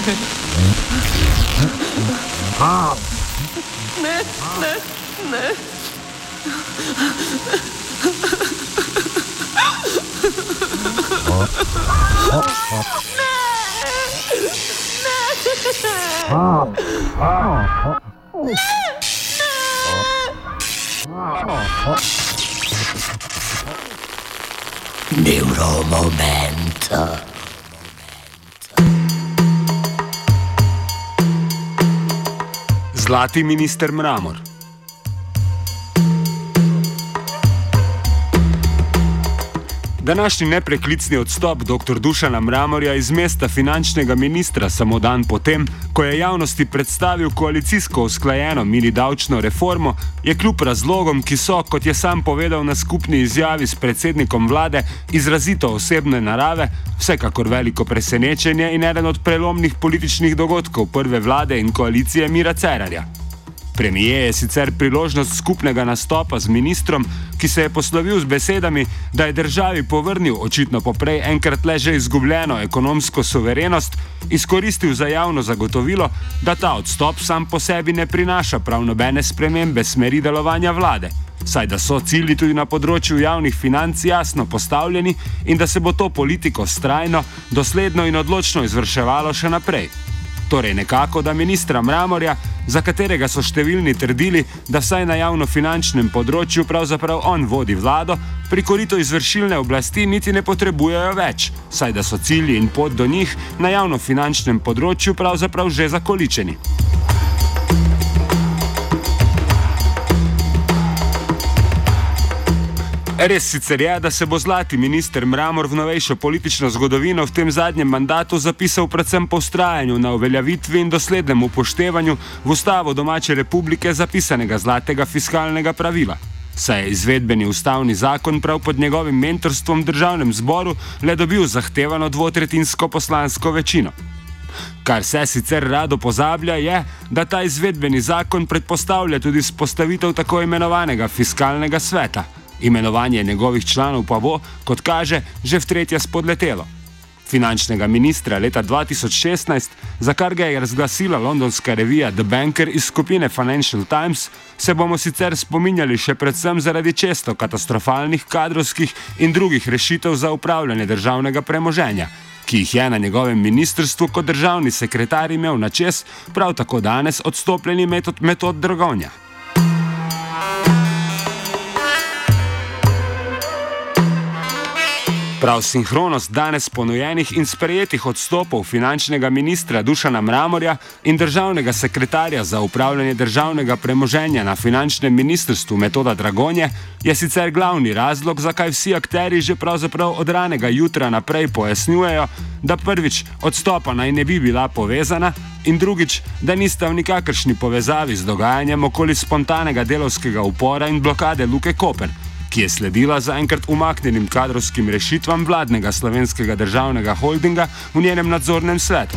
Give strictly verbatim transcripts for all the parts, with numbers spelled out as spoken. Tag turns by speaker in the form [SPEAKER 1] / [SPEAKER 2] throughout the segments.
[SPEAKER 1] Ne, ne, ne.
[SPEAKER 2] Neuromomento.
[SPEAKER 3] Zlati minister Mramor. Današnji nepreklicni odstop dr. Dušana Mramorja iz mesta finančnega ministra samo dan potem, ko je javnosti predstavil koalicijsko usklajeno mini davčno reformo, je kljub razlogom, ki so, kot je sam povedal na skupni izjavi s predsednikom vlade, izrazito osebne narave, vsekakor veliko presenečenje in eden od prelomnih političnih dogodkov prve vlade in koalicije Mira Cerarja. Premijer je sicer priložnost skupnega nastopa z ministrom, ki se je poslovil z besedami, da je državi povrnil očitno poprej enkrat le že izgubljeno ekonomsko suverenost, izkoristil za javno zagotovilo, da ta odstop sam po sebi ne prinaša prav nobene spremembe smeri delovanja vlade, saj da so cilji tudi na področju javnih financ jasno postavljeni in da se bo to politiko vztrajno, dosledno in odločno izvrševalo še naprej. Torej nekako, da ministra Mramorja, za katerega so številni trdili, da vsaj na javnofinančnem področju pravzaprav on vodi vlado, pri koritu izvršilne oblasti niti ne potrebujejo več, saj da so cilji in pot do njih na javnofinančnem področju pravzaprav že zakoličeni. Res sicer je, da se bo zlati minister Mramor v novejšo politično zgodovino v tem zadnjem mandatu zapisal predvsem po vztrajanju na uveljavitvi in doslednem upoštevanju v ustavo domače republike zapisanega zlatega fiskalnega pravila. Saj je izvedbeni ustavni zakon prav pod njegovim mentorstvom v državnem zboru le dobil zahtevano dvotretinsko poslansko večino. Kar se sicer rado pozablja je, da ta izvedbeni zakon predpostavlja tudi vzpostavitev tako imenovanega fiskalnega sveta. Imenovanje njegovih članov pa bo, kot kaže, že v tretje spodletelo. Finančnega ministra leta dva tisoč šestnajst, za kar ga je razglasila londonska revija The Banker iz skupine Financial Times, se bomo sicer spominjali še predvsem zaradi često katastrofalnih kadrovskih in drugih rešitev za upravljanje državnega premoženja, ki jih je na njegovem ministrstvu kot državni sekretar imel na čez prav tako danes odstopljeni metod, metod Dragonja. Prav sinhronost danes ponujenih in sprejetih odstopov finančnega ministra Dušana Mramorja in državnega sekretarja za upravljanje državnega premoženja na finančnem ministrstvu Metoda Dragonje je sicer glavni razlog, zakaj vsi akteri že pravzaprav od ranega jutra naprej pojasnjujejo, da prvič odstopa naj ne bi bila povezana in drugič, da nista v nikakršni povezavi z dogajanjem okoli spontanega delavskega upora in blokade Luke Koper, ki je sledila zaenkrat umaknjenim kadrovskim rešitvam vladnega slovenskega državnega holdinga v njenem nadzornem svetu.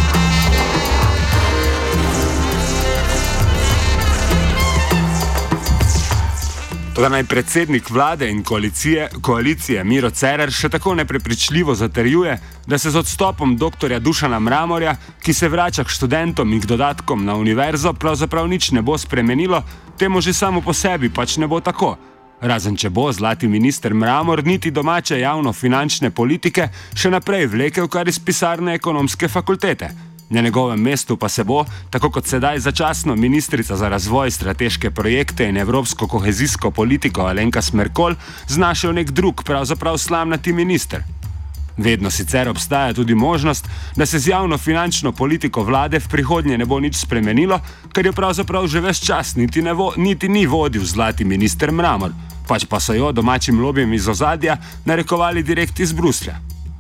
[SPEAKER 3] Toda naj predsednik vlade in koalicije, koalicije Miro Cerar še tako neprepričljivo zatrjuje, da se z odstopom doktorja Dušana Mramorja, ki se vrača k študentom in k dodatkom na univerzo, pravzaprav nič ne bo spremenilo, temu že samo po sebi pač ne bo tako. Razen če bo zlati minister Mramor niti domače javno-finančne politike še naprej vlekel kar iz pisarne ekonomske fakultete. Na njegovem mestu pa se bo, tako kot sedaj začasno ministrica za razvoj, strateške projekte in evropsko kohezijsko politiko Alenka Smerkolj, znašel nek drug, pravzaprav slamnati minister. Vedno sicer obstaja tudi možnost, da se z javno-finančno politiko vlade v prihodnje ne bo nič spremenilo, ker jo pravzaprav že ves čas niti, ne vo, niti ni vodil zlati minister Mramor, pač pa so jo domačim lobijem iz ozadja narekovali direkt iz Bruslja.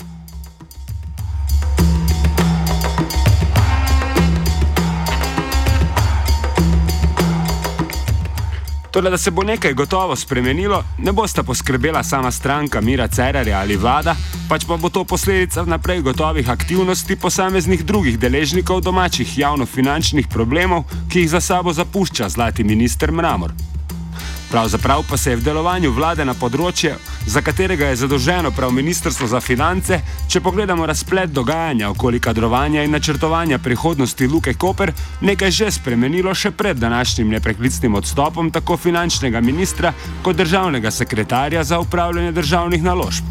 [SPEAKER 3] Toda, da se bo nekaj gotovo spremenilo, ne bosta poskrbela sama stranka Mira Cerarja ali vlada, pač pa bo to posledica naprej gotovih aktivnosti posameznih drugih deležnikov domačih javno-finančnih problemov, ki jih za sabo zapušča zlati minister Mramor. Pravzaprav pa se je v delovanju vlade na področje, za katerega je zadolženo prav Ministrstvo za finance, če pogledamo razplet dogajanja okoli kadrovanja in načrtovanja prihodnosti Luke Koper, nekaj že spremenilo še pred današnjim nepreklicnim odstopom tako finančnega ministra kot državnega sekretarja za upravljanje državnih naložb.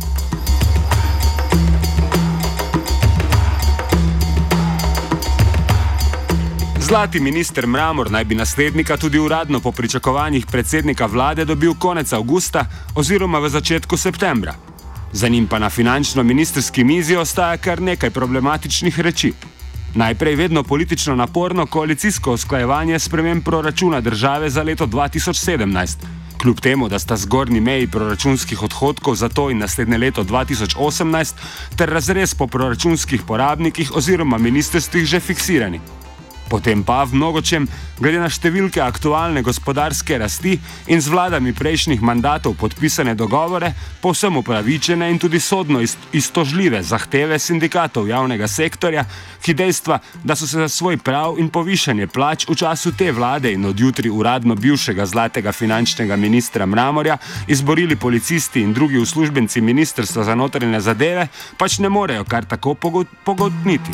[SPEAKER 3] Zlati minister Mramor naj bi naslednika tudi uradno po pričakovanjih predsednika vlade dobil konec avgusta oziroma v začetku septembra. Za njim pa na finančno-ministrski mizi ostaja kar nekaj problematičnih reči. Najprej vedno politično naporno koalicijsko usklajevanje sprememb proračuna države za leto dva tisoč sedemnajst. Kljub temu, da sta zgornji meji proračunskih odhodkov za to in naslednje leto dva tisoč osemnajst ter razrez po proračunskih porabnikih oziroma ministrstvih že fiksirani. Potem pa v mnogočem, glede na številke aktualne gospodarske rasti in z vladami prejšnjih mandatov podpisane dogovore, povsem upravičene in tudi sodno iztožljive zahteve sindikatov javnega sektorja, ki dejstva, da so se za svoj prav in povišanje plač v času te vlade in od jutri uradno bivšega zlatega finančnega ministra Mramorja izborili policisti in drugi uslužbenci Ministrstva za notranje zadeve, pač ne morejo kar tako pogotniti.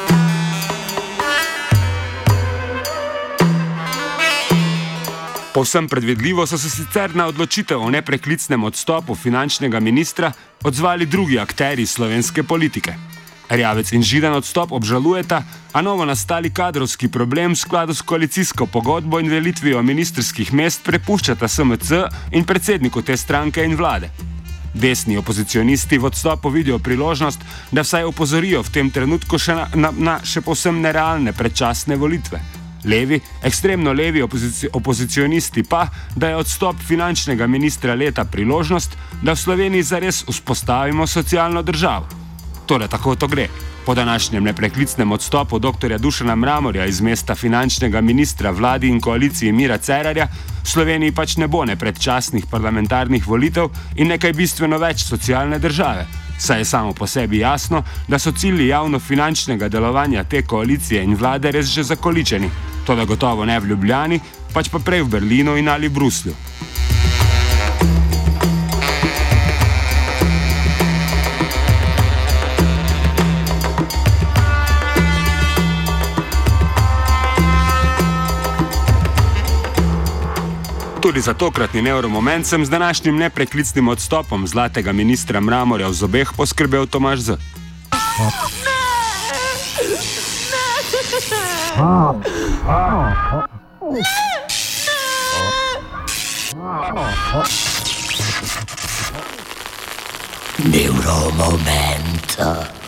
[SPEAKER 3] Povsem predvidljivo so se sicer na odločitev o nepreklicnem odstopu finančnega ministra odzvali drugi akterji slovenske politike. Erjavec in Židan odstop obžalujeta, a novo nastali kadrovski problem v skladu s koalicijsko pogodbo in delitvijo ministrskih mest prepuščata S M C in predsedniku te stranke in vlade. Desni opozicionisti v odstopu vidijo priložnost, da vsaj opozorijo v tem trenutku še na, na, na še povsem nerealne predčasne volitve. Levi, ekstremno levi opozici, opozicionisti pa, da je odstop finančnega ministra leta priložnost, da v Sloveniji zares vzpostavimo socialno državo. Torej, tako to gre. Po današnjem nepreklicnem odstopu doktorja Dušana Mramorja iz mesta finančnega ministra vladi in koaliciji Mira Cerarja v Sloveniji pač ne bo ne predčasnih parlamentarnih volitev in nekaj bistveno več socialne države. Saj je samo po sebi jasno, da so cilji javno-finančnega delovanja te koalicije in vlade res že zakoličeni. Toda gotovo ne v Ljubljani, pač pa prej v Berlinu in ali Bruslju. Tudi za tokratni neuromoment sem z današnjim nepreklicnim odstopom zlatega ministra Mramorja v zobeh poskrbel Tomaž Z.
[SPEAKER 2] Neuromoment.